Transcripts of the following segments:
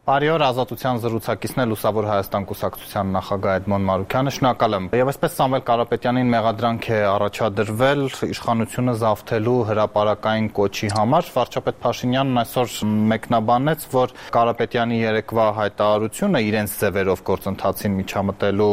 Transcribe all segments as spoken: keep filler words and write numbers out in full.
Բարի օր, Ազատության զրուցակիցն է Լուսավոր Հայաստան կուսակցության նախագահ Էդմոն Մարուկյանը, շնորհակալ եմ։ Եվ այսպես Սամվել Կարապետյանին մեղադրանք է առաջադրվել իշխանությունը զավթելու հրապարակային կոչի համար։ Վարչապետ Փաշինյանն այսօր մեկնաբանեց, որ Կարապետյանի երեկվա հայտարարությունը իրենց ձևերով գործընթացին միջամտելու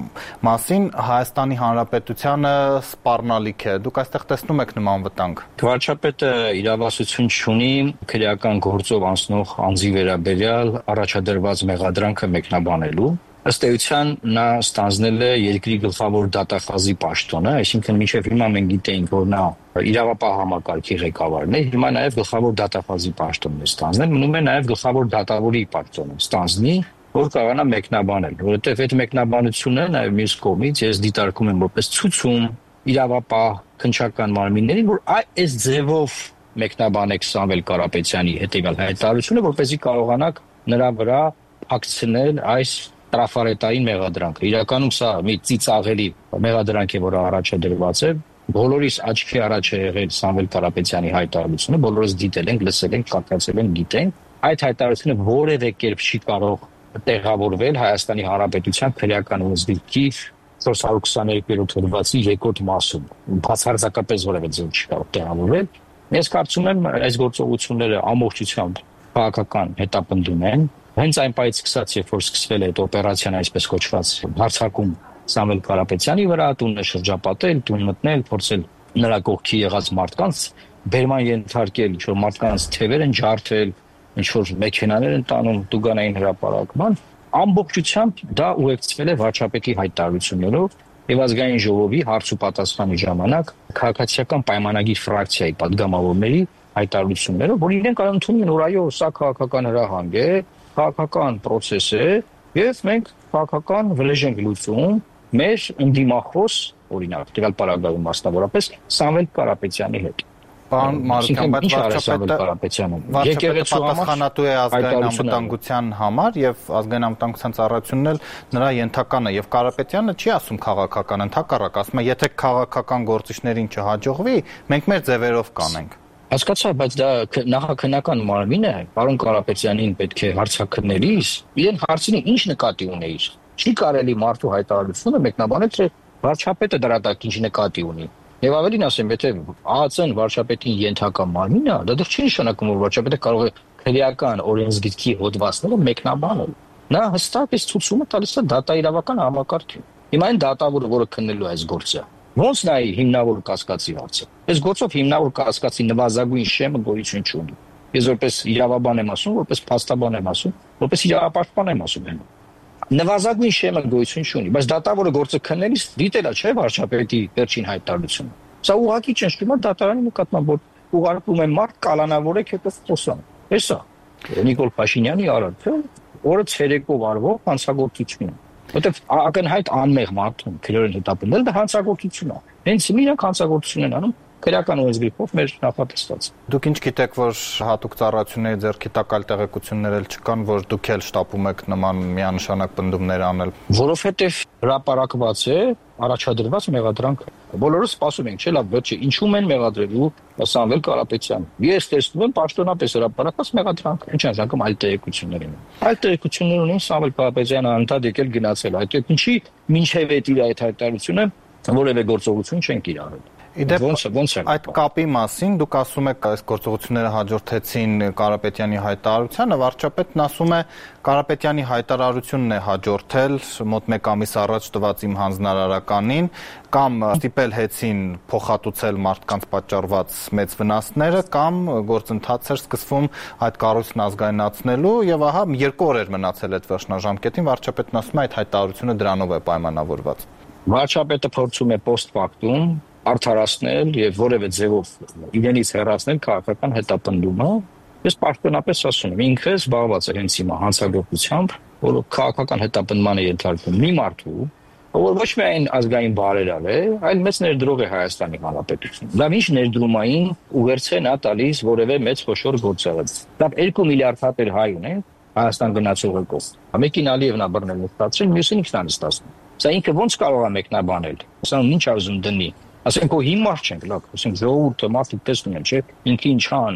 մասին Հայաստանի Հանրապետությանը սպառնալիք է։ Դուք այստեղ տեսնում եք նման վտանգ։ Վարչապետը իրավասություն չունի քրեական գործով անցնող անձի վերաբերյալ առաջադրված մեղադրանքը մեկնաբանելու, ըստ էության նա ստանձնել է երկրի գլխավոր դատախազի պաշտոնը, այսինքն մինչև հիմա մենք գիտեինք, որ նա իրավապահ համակարգի ղեկավարն է, հիմա նաև գլխավոր դատախազի պաշտոնն է ստանձնել, մնում է նաև գլխավոր դատավորի պաշտոնը ստանձնի, որ կարողանա մեկնաբանել, որովհետև այդ մեկնաբանությունը նաև մյուս կողմից ես դիտարկում եմ որպես ցուցում իրավապահ քննչական մարմիններին, որ այս ձևով մեկնաբանեք Սամվել Կարապետյանի հետևյալ հայտարարությունը, որպեսզի կարողանաք նրա վրա փակցնել այս տրաֆարետային մեղադրանքը։ Իրականում սա մի ծիծաղելի մեղադրանք է, որը առաջադրված է։ Բոլորիս աչքի առաջ է եղել Սամվել Կարապետյանի հայտարարությունը, բոլորս դիտել ենք, լսել ենք, կատկացել ենք, գիտենք։ Այդ հայտարարությունը որևէ կերպ չի կարող տեղավորվել Հայաստանի Հանրապետության քրեական օրենսգրքի չորս հարյուր քսաներկու հոդվածի երկրորդ մասում։ Բացարձակապես որևէ ձև չի կարող տեղավորվել։ Ես կարծում եմ այս գործողությունները ամբողջությամբ քաղաքական հետապնդում են։ Հենց այն պայից սկսած, երբ որ սկսվել է այդ օպերացիան, այսպես կոչված հարձակում Սամվել Կարապետյանի վրա, տունը շրջապատել, տուն մտնել, փորձել նրա կողքի եղած մարդկանց բերման ենթարկել, ինչ որ մարդկանց թևեր են ջարդել, ինչ որ մեքենաներ են տանում տուգանային հրապարակման, ամբողջությամբ դա ուղեկցվել է վարչապետի հայտարարություններով եւ ազգային ժողովի հարց ու պատասխանի ժամանակ քաղաքացիական պայմանագիր ֆրակցիայի падգամավորների հայտարարություններով, որ իրենք ընդունում են, որ այո, սա քաղաքական հրահանգ է, քաղաքական process է եւ մենք քաղաքական վրեժ ենք լուծում մեր ընդդիմախոս, օրինակ, տվյալ պարագայում մասնավորապես Սամվել Կարապետյանի հետ։ Պարոն Մարուկյան, բայց վարչապետը եկեղեցու պատասխանատու է ազգային անվտանգության համար եւ ազգային անվտանգության ծառայությունն էլ նրա ենթական է եւ Կարապետյանը չի ասում քաղաքական, ընդհակառակ ասում է, եթե քաղաքական գործիչներին չհաջողվի, մենք մեր ձևերով կանենք։ Հասկացա, բայց դա նախաքննական մարմին է, պարոն Կարապետյանին պետք է հարցաքննելիս, իրեն հարցին ինչ նկատի ունեիր։ Չի կարելի մարդու հայտարարությունը մեկնաբանել, թե վարչապետը դրա տակ ինչ նկատի ունի։ Եվ ավելին ասեմ, եթե ԱԱԾ-ն վարչապետին ենթակա մարմին է, դա դեռ չի նշանակում, որ վարչապետը կարող է քրեական օրենսգրքի հոդվածները մեկնաբանել։ Նա հստակ այս ցուցումը տալիս է դատաիրավական համակարգին։ Հիմա այն դատավորը, որը քննելու է այս գործը, ոնց նայի հիմնավոր կասկածի հարցը։ Այս գործով հիմնավոր կասկածի նվազագույն շեմը գոյություն չունի։ Ես որպես իրավաբան եմ ասում, որպես փաստաբան եմ ասում, որպես իրավապաշտպան եմ ասում։ Նվազագույն շեմը գոյություն չունի, բայց դատավորը գործը քննելիս դիտել է, չէ՞, վարչապետի վերջին հայտարարությունը։ Սա ուղղակի ճնշում է դատարանի նկատմամբ, որ ուղարկում է մարդ կալանավորեք հետո խոսան։ Էսա Նիկոլ Փաշինյանի արարքը, օրը ցերեկով արվող հանցագործություն։ Որտեվ ակնհայտ անմեղ մարդուն քրեորեն հետապնդել դա հանցագործություն է։ Հենց իրանք հանցագործություն են անում քրեական օրենսգրքով մեր նախատեսված։ Դուք ինչ գիտեք, որ հատուկ ծառայությունների ձեռքի տակ այլ տեղեկություններ էլ չկան, որ դուք էլ շտապում եք նման միանշանակ պնդումներ անել։ Որովհետև հրապարակված է առաջադրված մեղադրանքը։ Բոլորս սպասում ենք, չէ՞, լավ, վերջի ինչու են մեղադրելու Սամվել Կարապետյան։ Ես տեսնում եմ պաշտոնապես հրապարակված մեղադրանք, ինչ անձնական այլ տեղեկություններ են։ Այլ տեղեկություններ ունեն Սամվել Կարապետյանը անդադ եկել գնացել, այդ ինչի մինչև այդ իր այդ հայտարարությունը որևէ գործողություն չեն կիրառել։ Իդեպ այդ կապի մասին դուք ասում եք այս գործողությունները հաջորդեցին Կարապետյանի հայտարարությանը, վարչապետն ասում է Կարապետյանի հայտարարությունն է հաջորդել մոտ մեկ ամիս առաջ տված իմ հանձնարարականին, կամ ստիպել հեցին փոխհատուցել մարդկանց պատճառված մեծ վնասները, կամ գործընթաց էր սկսվում այդ կառույցն ազգայնացնելու եւ ահա երկու օր էր մնացել այդ վերջնաժամկետին, վարչապետն ասում է այդ հայտարարությունը դրանով է պայմանավորված։ Վարչապետը փորձում է post-factum արդարացնել եւ որևէ ձևով իրենից հեռացնել քաղաքական հետապնդումը։ Ես պաշտոնապես ասում եմ, ինքը զբաղված է հենց հիմա հանցագործությամբ, որը քաղաքական հետապնդման է ենթարկվում մի մարդու, որ ոչ միայն ազգային բարերար է, այլ մեծ ներդրող է Հայաստանի Հանրապետությունում։ Դա ինչ ներդրումային ուղերձ է նա տալիս որևէ մեծ խոշոր գործարար։ Դա երկու միլիարդ հատեր հայ ունեն Հայաստան գնացողը կողմ։ Մեկին Ալիևն է բռնել ստացել, մյուսին ինքն է ստացել։ Սա ինքը ոնց կարող է մեկնաբանել։ Սա ինչ արժում դնի։ Ասենք որ հիմար չենք, լավ, ասենք ժողովուրդը մարդիկ տեսնում են, չէ՞, ինքը ինչ ան։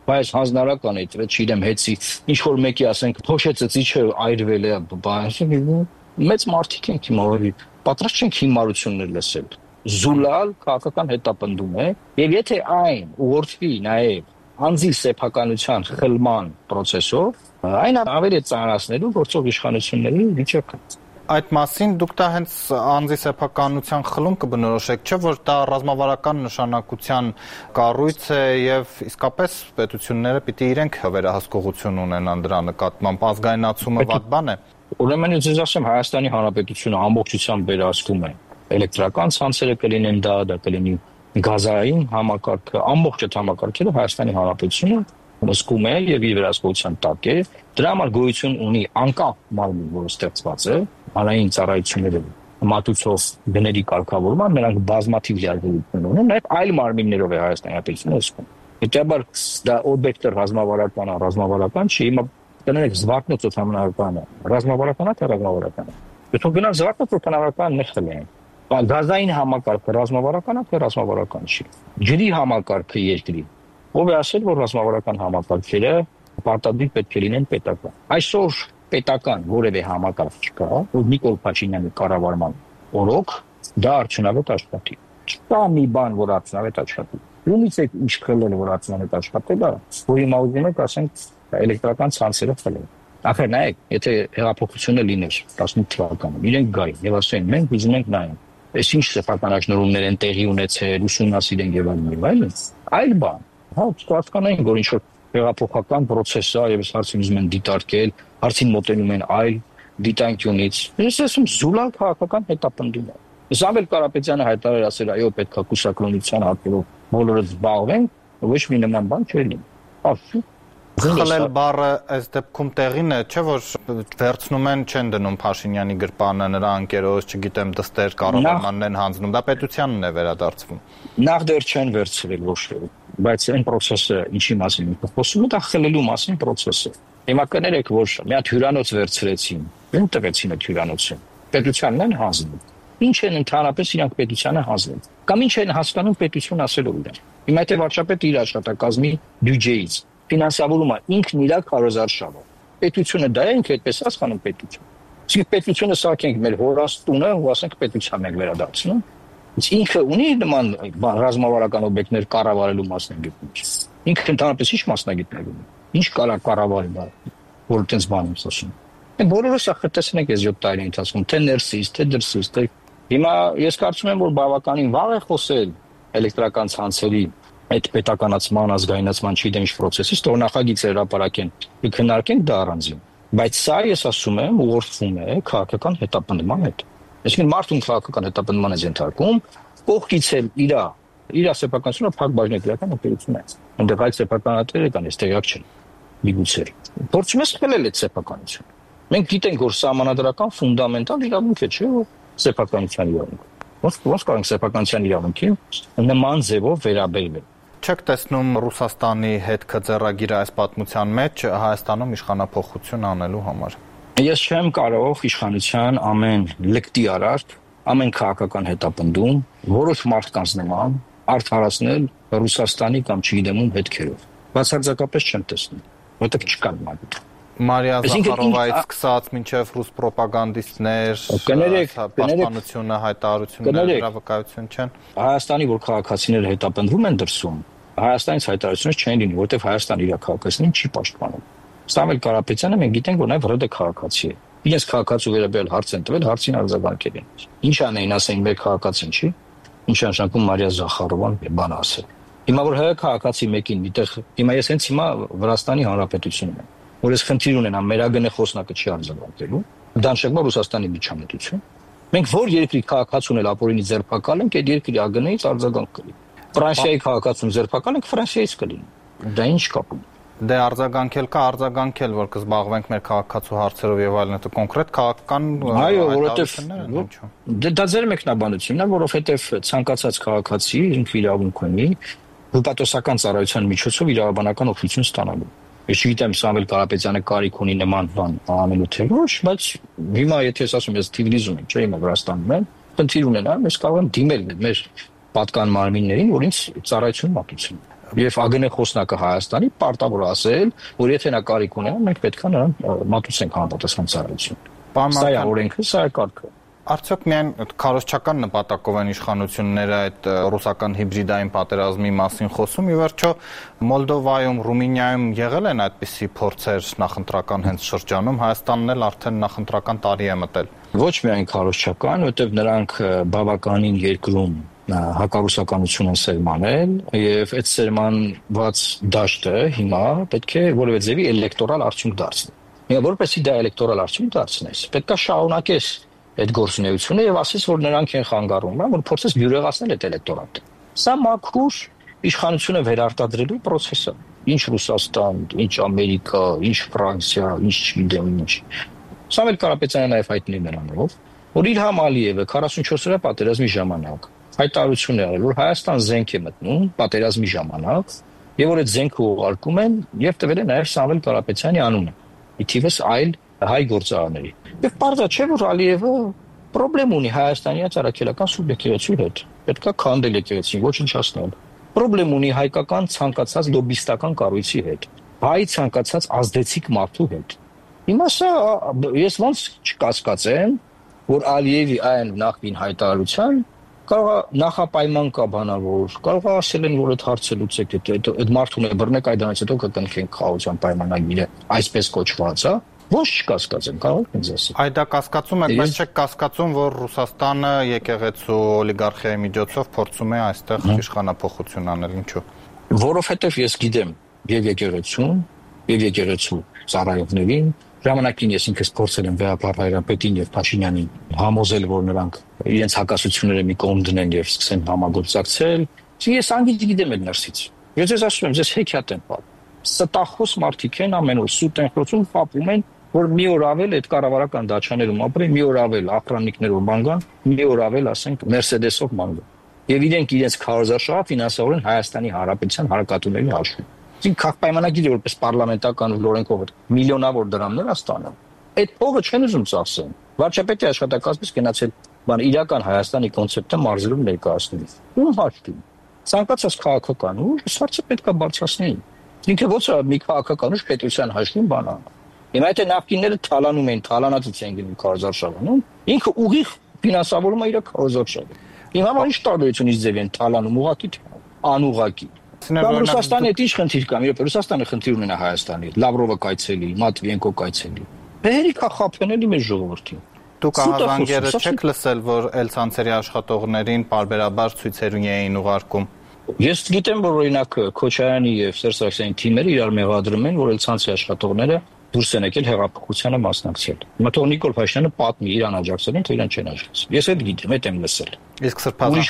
Բայց հանձնարարական է, չգիտեմ, հեծի ինչ որ մեկի ասենք փոշե ծծիչը այրվել է, բան, մեծ մարդիկ են հիմա պատրաստ չենք հիմարություններ լսել։ Զուլալ քաղաքական հետապնդում է, եւ եթե այն ուղղորդվի նաեւ անձի սեփականության խլման process-ով, այն ավելի ծանրացնելու գործող իշխանությունների միջև։ Այդ մասին դուք դա հենց անձի սեփականության խլում կբնորոշեք, չէ՞ որ դա ռազմավարական նշանակության կառույց է եւ իսկապես պետությունները պիտի իրենք վերահսկողություն ունենան դրա նկատմամբ, ազգայնացումը վատ բան է։ Ուրեմն ես ասեմ Հայաստանի Հանրապետությունը ամբողջությամբ վերահսկում է էլեկտրական ցանցերը կլինեն դա, դա կլինի գազային համակարգը, ամբողջ այդ համակարգերը Հայաստանի Հանրապետությունը հսկում է եւ իր վերահսկողության տակ է։ Դրա համար գոյություն ունի անկախ մարմին, որը ստեղծված է հանրային ծառայությունների մատուցող գների կարգավորման, նրանք բազմաթիվ լիազորություն ունեն, նաեւ այլ մարմիններով է Հայաստանի Հանրապետությունը հսկում։ Հետաբար դա օբյեկտը ռազմավարական, ռազմավարական չի, հիմա կներեք զվարթնոցը համանարական է, ռազմավարական է, թե ռազմավարական է։ Եթե գնալ զվարթնոցը համանարական նշել են։ Գազային համակարգը ռազմավարական է, թե ռազմավարական չի։ Ջրի համակարգը երկրի։ Ով է ասել, որ ռազմավարական համակարգերը պարտադիր պետք է լինեն պետական։ Այսօր պետական որևէ համակարգ չկա, որ Նիկոլ Փաշինյանի կառավարման օրոք դա արդյունավետ աշխատի։ Չկա մի բան, որ արդյունավետ աշխատի։ Ումից է ինչ քելել, որ արդյունավետ աշխատել է, որ հիմա ուզում եք ասենք էլեկտրական ցանցերը խլել։ Ախր նայեք, եթե հեղափոխությունը լիներ տասնութ թվականին, իրենք գային եւ ասեն մենք ուզում ենք նայենք Այս ինչ սեփականաշնորհումներ են տեղի ունեցել, ուսումնասիրեն եւ այլն եւ այլն։ Այլ բան, հա, հասկանային, որ ինչ որ հեղափոխական process է եւ հարցին ուզում են դիտարկել, հարցին մոտենում են այլ դիտանկյունից։ Ես ասում զուլալ քաղաքական հետապնդում է։ Զամվել Կարապետյանը հայտարարել ասել, այո, պետք է կուսակրոնության հատկելով բոլորը զբաղվեն, ոչ մի նման բան չլինի։ Ասու Խլել բառը այս դեպքում տեղին է, չէ՞ որ վերցնում են, չեն դնում Փաշինյանի գրպանը, նրա անկերոջ, չգիտեմ, դստեր կառավարմանն են հանձնում, դա պետությանն է վերադարձվում։ Նախ դեռ չեն վերցրել ոչ ոք, բայց այն process-ը ինչի մասին է խոսում, դա խլելու մասին process է։ Հիմա կներեք, որ մի հատ հյուրանոց վերցրեցին, ում տվեցին այդ հյուրանոցը։ Պետությանն են հանձնում։ Ինչ են ընդհանրապես իրանք պետությանը հանձնում։ Կամ ինչ են հասկանում պետություն ասելով իրար։ Հիմա եթե վարչապետը իր աշխատակազմի բյուջեից ֆինանսավորումը ինքն իր քարոզարշավը։ Պետությունը դա է ինքը այդպես հասկանում պետություն։ Իսկ պետությունը սարքենք մեր հորաստունը ու ասենք պետության ենք վերադարձնում։ Իսկ ինքը ունի նման ռազմավարական օբյեկտներ կառավարելու մասնագետներ։ Ինքը ընդհանրապես ինչ մասնագետներ ունի։ Ինչ կարա կառավարի դա, որ այդպես բան եմ ասում։ Մենք բոլորս ախտեսնենք այս յոթ տարի ընթացքում, թե ներսից, թե դրսից, թե հիմա ես կարծում եմ, որ բավականին վաղ է խոսել էլեկտրական ցանցերի այդ պետականացման, ազգայնացման չգիտեմ ինչ process-ից, թող նախագիծը հրապարակեն, քննարկենք դա առանձին։ Բայց սա ես ասում եմ, ուղղորդվում է քաղաքական հետապնդման հետ։ Այսինքն մարդուն քաղաքական հետապնդման է ենթարկում, կողքից էլ իր իր սեփականությունը փակ բաժնետիրական օպերացիա է։ Այնտեղ այլ սեփականատերեր կան, ես տեղյակ չեմ։ Միգուցե։ Փորձում ես խլել այդ սեփականությունը։ Մենք գիտենք, որ սահմանադրական ֆունդամենտալ իրավունք է, չէ՞, որ սեփականության իրավունք։ Ոնց ոնց կարող սեփականության իրավունքին նման ձևով վերաբերվել։ Չեք տեսնում Ռուսաստանի հետ քծեռագիրը այս պատմության մեջ Հայաստանում իշխանապողություն անելու համար։ Ես չեմ կարող իշխանության ամեն լկտի արարք, ամեն քաղաքական հետապնդում որոշ մարդկանց նման արդարացնել Ռուսաստանի կամ չգիտեմ ում հետքերով։ Բացարձակապես չեմ տեսնում, որտեղ չկա նման։ Մարիա Զախարովայից սկսած մինչև ռուս պրոպագանդիստներ, պաշտպանությունը, հայտարարությունները, դրա վկայություն չեն։ Հայաստանի որ քաղաքացիները հետապնդվում են դրսում, Հայաստանից հայտարարություններ չեն լինի, որտեղ Հայաստան իր քաղաքացիներին չի պաշտպանում։ Սամվել Կարապետյանը մենք գիտենք, որ նաև ՌԴ քաղաքացի է։ Իրենց քաղաքացու վերաբերյալ հարց են տվել, հարցին արձագանքել են։ Ինչ անեին, ասեն մեր քաղաքացին չի։ Ինչ նշանակում Մարիա Զախարովան բան ասել։ Հիմա որ հայ քաղաքացի մեկին միտեղ, հիմա ես հենց հիմա Վրաստանի Հանրապետությունում եմ, որ ես խնդիր ունենամ մեր ԱԳՆ խոսնակը չի արձագանքելու, դանշեղմա Ռուսաստանի միջամտություն։ Մենք որ երկրի քաղաքացուն էլ ապօրինի ձերբակալ ենք, այդ երկրի ԱԳՆ-ից արձագանք կլինի։ Ֆրանսիայի քաղաքացուն ձերբակալ ենք, Ֆրանսիայից կլինի։ Դա ինչ կապ ունի։ Դե արձագանքել կա, արձագանքել, որ կզբաղվենք մեր քաղաքացու հարցերով եւ այլն, դա կոնկրետ քաղաքական հայտարարություններ են։ Դե դա ձեր մեկնաբանությունն է, որովհետեւ ցանկացած քաղաքացի ինքը իրավունք ունի հպատոսական ծառայության միջոցով իրավաբանական օգնություն ստանալու։ Ես չգիտեմ Սամվել Կարապետյանը կարիք ունի նման բան անելու թե ոչ, բայց հիմա եթե ես ասում ես Թիֆլիսում եմ, չէ՞ հիմա Վրաստանում եմ, խնդիր ունենամ, ես կարող եմ դիմել մեր պատկան մարմիններին, որ ինձ ծառայություն մատուցեն։ Եվ ԱԳՆ խոսնակը Հայաստանի պարտավոր ասել, որ եթե նա կարիք ունենա, մենք պետք է նրան մատուցենք համապատասխան ծառայություն։ Սա է օրենքը, սա է կարգը։ Արդյոք միայն քարոզչական նպատակով են իշխանությունները այդ ռուսական հիբրիդային պատերազմի մասին խոսում, ի վերջո Մոլդովայում, Ռումինիայում եղել են այդպիսի փորձեր նախընտրական հենց շրջանում, Հայաստանն էլ արդեն նախընտրական տարի է մտել։ Ոչ միայն քարոզչական, որտեղ նրանք բավականին երկրում հակառուսականություն են սերմանել եւ այդ սերմանված դաշտը հիմա պետք է որևէ ձևի էլեկտորալ արդյունք դարձնի։ Միայն որպեսզի դա էլեկտորալ արդյունք դարձնես, պետք է շարունակես այդ գործունեությունը եւ ասես, որ նրանք են խանգարում, որ փորձես բյուրեղացնել այդ էլեկտորատը։ Սա մաքուր իշխանությունը վերարտադրելու process է։ Ինչ Ռուսաստան, ինչ Ամերիկա, ինչ Ֆրանսիա, ինչ չգիտեմ ինչ։ Սամվել Կարապետյանը նաեւ հայտնի նրանով, որ Իլհամ Ալիևը քառասունչորս օրյա պատերազմի ժամանակ հայտարարություն է արել, որ Հայաստան զենք է մտնում պատերազմի ժամանակ եւ որ այդ զենքը ուղարկում են եւ տվել է նաեւ Սամվել Կարապետյանի անունը։ Իթիվս այլ հայ գործարարների։ Եվ պարզա չէ, որ Ալիևը պրոբլեմ ունի Հայաստանի առաքելական սուբյեկտի հետ։ Պետք է քանդել եկեղեցին, ոչնչացնել։ Պրոբլեմ ունի հայկական ցանկացած լոբիստական կառույցի հետ, հայ ցանկացած ազդեցիկ մարդու հետ։ Հիմա սա ես ոնց չկասկածեմ, որ Ալիևի այն նախկին հայտարարության կարող է նախապայման կա բանավոր, կարող է ասել են, որ այդ հարցը լուծեք, այդ մարդուն է բռնեք, այդանից հետո կկնքենք խաղաղության պայմանագիրը, այսպես կոչված, հա։ Ոչ չկասկածեմ, կարող եք ինձ ասել։ Այ դա կասկածում եք, բայց չեք կասկածում, որ Ռուսաստանը եկեղեցու օլիգարխիայի միջոցով փորձում է այստեղ իշխանափոխություն անել, ինչու։ Որովհետև ես գիտեմ եւ եկեղեցուն, եւ եկեղեցու ծառայողներին, ժամանակին ես ինքս փորձել եմ Վեհապար Հայրապետին եւ Փաշինյանին համոզել, որ նրանք իրենց հակասությունները մի կողմ դնեն եւ սկսեն համագործակցել։ Ես անգից գիտեմ այդ ներսից։ Ես ձեզ ասում եմ, ձեզ հեքիաթ եմ պատմում։ Ստախոս մարդիկ են ամեն օր սուտ են խոսում, փապում են, որ մի օր ավել այդ կառավարական դաշաներում ապրեն, մի օր ավել ախրանիկներով բանգան, մի օր ավել, ասենք, Մերսեդեսով բանգան։ Եվ իրենք իրենց քարոզարշավը ֆինանսավորեն Հայաստանի Հանրապետության հարկատուների հաշվին։ Իսկ քաղաքապայմանագիրը որպես պարլամենտական օրենքով միլիոնավոր դրամներ աստանում։ Այդ փողը չեն ուզում ծախսեն։ Վարչապետի աշխատակազմից գնացել բան իրական Հայաստանի կոնցեպտը մարզերում ներկայացնելու։ Ում հաշվին։ Ցանկացած քաղաքական ուժ սարսը պետք է բարձրացնեն։ Ինքը ոչ մի քաղաքական ուժ պետության հաշվին բան անում։ Հիմա եթե նախկինները թալանում են, թալանածից են գնում քարոզարշավանում, ինքը ուղիղ ֆինանսավորում է իր քարոզարշավը։ Հիմա ինչ տարբերություն ինչ ձև են թալանում ուղղակի անուղղակի։ Կամ Ռուսաստանի հետ ինչ խնդիր կա, իրոք Ռուսաստանը խնդիր ունենա Հայաստանի հետ, Լավրովը կայցելի, Մատվիենկո կայցելի։ Բերիկա խափենելի մեր ժողովրդին։ Դուք ահազանգերը չեք լսել, որ Էլ-ցանցերի աշխատողներին պարբերաբար ցույցերուն էին ուղարկում։ Ես գիտեմ, որ օրինակ Քոչարյանի եւ Սերժ Սարգսյանի թիմերը իրար մեղադրում են, որ Էլ-ցանցի աշխատողները դուրս են եկել հեղափոխությանը մասնակցել։ Հիմա թող Նիկոլ Փաշինյանը պատմի իրան աջակցելին, թե իրան չեն աջակցել։ Ես այդ գիտեմ, այդ եմ լսել։ Իսկ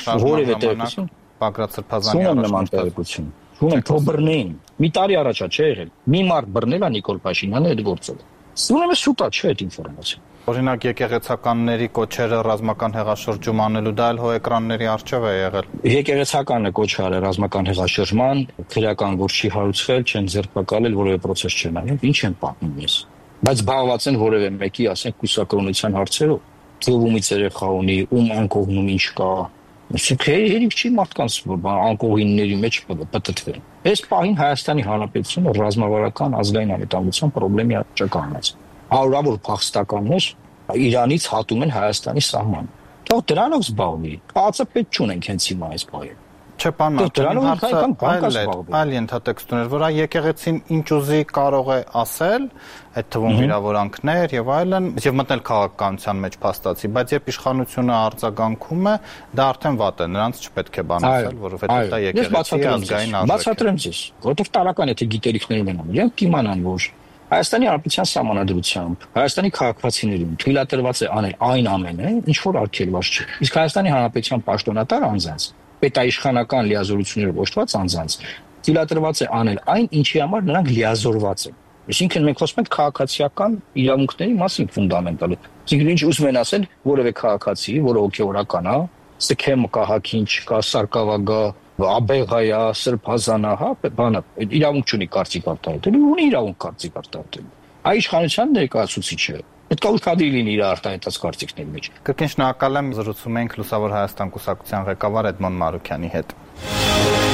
Սրբազան Բագրատ Սրբազյանի առաջնորդություն։ Շունեմ թող բռնեին։ Մի տարի առաջ չէ եղել։ Մի մարդ բռնել է Նիկոլ Փաշինյանը այդ գործը։ Սունեմ է շուտա չէ այդ ինֆորմացիան։ Օրինակ եկեղեցականների կոչերը ռազմական հեղաշրջում անելու դա էլ հո էկրանների առջև է եղել։ Եկեղեցականը կոչ արել ռազմական հեղաշրջման, քրեական գործ չի հարուցվել, չեն ձերբակալել, որևէ process չեն անում, ինչ են պատմում ես։ Բայց զբաղված են որևէ մեկի, ասենք, կուսակրոնության հարցերով, ծովումից երեխա ունի, ում անկողնում ինչ կա։ Իսկ երիք չի մարդկանց անկողինների մեջ պատտվել։ Այս պահին Հայաստանի Հանրապետությունը ռազմավարական ազգային անվտանգության խնդրի առջականից։ Հարյուրավոր փախստականներ Իրանից հատում են Հայաստանի սահման։ Թող դրանով զբաղվի։ Կացը պետք չունենք հենց հիմա այս պահին։ Չէ, պարոն Մարտիրոսյան, հարցը այլ ենթատեքստ ուներ, որ այ եկեղեցին ինչ ուզի կարող է ասել, այդ թվում վիրավորանքներ եւ այլն, եւ մտնել քաղաքականության մեջ փաստացի, բայց երբ իշխանությունը արձագանքում է, դա արդեն վատ է, նրանց չպետք է բան ասել, որովհետեւ դա եկեղեցի ազգային ազգ է։ Բացատրեմ ձեզ, որովհետեւ տարական եթե գիտելիքներ ունենան, իրենք կիմանան, որ Հայաստանի Հանրապետության սահմանադրությամբ Հայաստանի քաղաքացիներին թույլատրված է անել այն ամենը, ինչ որ արգելված չէ։ Իսկ Հայաստանի Հանրապետության պաշտոնատար անձանց պետաիշխանական լիազորություններով օժտված անձանց թույլատրված է անել այն, ինչի համար նրանք լիազորված են։ Այսինքն մենք խոսում ենք քաղաքացիական իրավունքների մասին ֆունդամենտալ։ Այսինքն ինչ ուզում են ասել, որևէ քաղաքացի, որը հոգեորական է, Սքեմ կա, Հակինչ կա, Սարգսակա, Աբեղայա, Սրբազանա, հա, բանը իրավունք չունի կարծիք արտահայտելու, ունի իրավունք կարծիք արտահայտելու։ Այ իշխանության ներկայացուցիչը պետք է ուշադրի լինի իր արտահայտած կարծիքների մեջ։ Կրկին շնորհակալ եմ, զրուցում ենք Լուսավոր Հայաստան կուսակցության ղեկավար Էդմոն Մարուքյանի հետ։